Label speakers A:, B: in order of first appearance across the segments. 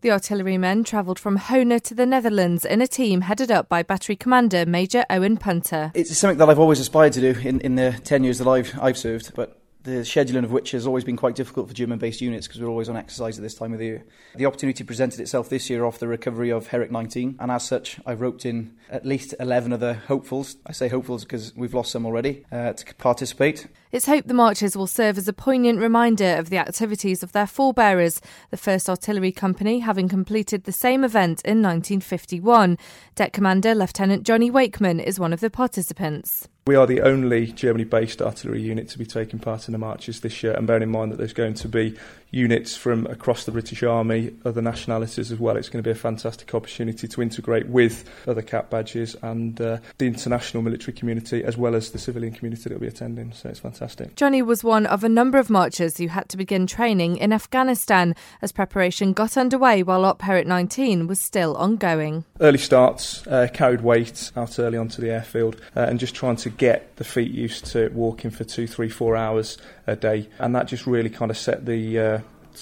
A: The artillerymen travelled from Hona to the Netherlands in a team headed up by Battery Commander Major Owen Punter.
B: It's something that I've always aspired to do in the 10 years that I've served, but the scheduling of which has always been quite difficult for German-based units because we're always on exercise at this time of the year. The opportunity presented itself this year off the recovery of Herrick 19, and as such, I've roped in at least 11 other hopefuls. I say hopefuls because we've lost some already, to participate.
A: It's hoped the marches will serve as a poignant reminder of the activities of their forebearers, the 1st Artillery Company having completed the same event in 1951. Deck Commander Lieutenant Johnny Wakeman is one of the participants.
C: We are the only Germany-based artillery unit to be taking part in the marches this year, and bearing in mind that there's going to be units from across the British Army, other nationalities as well. It's going to be a fantastic opportunity to integrate with other cap badges and the international military community as well as the civilian community that will be attending, so it's fantastic.
A: Johnny was one of a number of marchers who had to begin training in Afghanistan as preparation got underway while Op Herrick 19 was still ongoing.
C: Early starts, carried weight out early onto the airfield and just trying to get the feet used to walking for 2, 3, 4 hours a day, and that just really kind of set the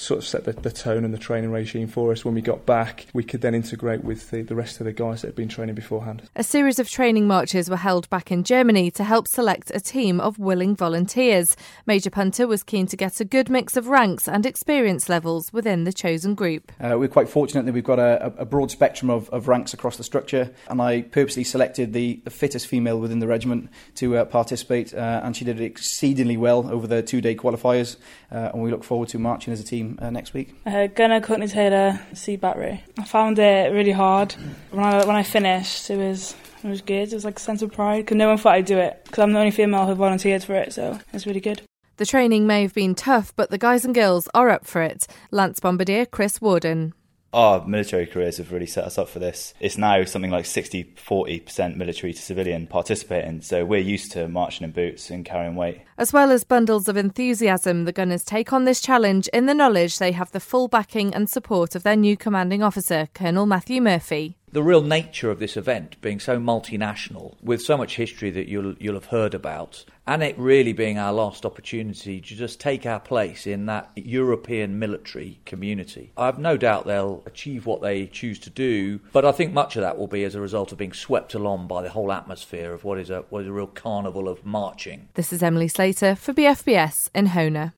C: tone and the training regime for us. When we got back, we could then integrate with the rest of the guys that had been training beforehand.
A: A series of training marches were held back in Germany to help select a team of willing volunteers. Major Punter was keen to get a good mix of ranks and experience levels within the chosen group.
B: We're quite fortunate that we've got a broad spectrum of ranks across the structure, and I purposely selected the fittest female within the regiment to participate, and she did exceedingly well over the 2-day qualifiers, and we look forward to marching as a team next week.
D: Gunner Courtney Taylor, C Battery. I found it really hard. When I finished, it was good. It was like a sense of pride because no one thought I'd do it because I'm the only female who volunteered for it, so it's really good.
A: The training may have been tough, but the guys and girls are up for it. Lance Bombardier, Chris Warden.
E: Our military careers have really set us up for this. It's now something like 60-40% military to civilian participating, so we're used to marching in boots and carrying weight.
A: As well as bundles of enthusiasm, the gunners take on this challenge in the knowledge they have the full backing and support of their new commanding officer, Colonel Matthew Murphy.
F: The real nature of this event being so multinational, with so much history that you'll have heard about, and it really being our last opportunity to just take our place in that European military community. I have no doubt they'll achieve what they choose to do, but I think much of that will be as a result of being swept along by the whole atmosphere of what is a real carnival of marching.
A: This is Emily Slater for BFBS in Hona.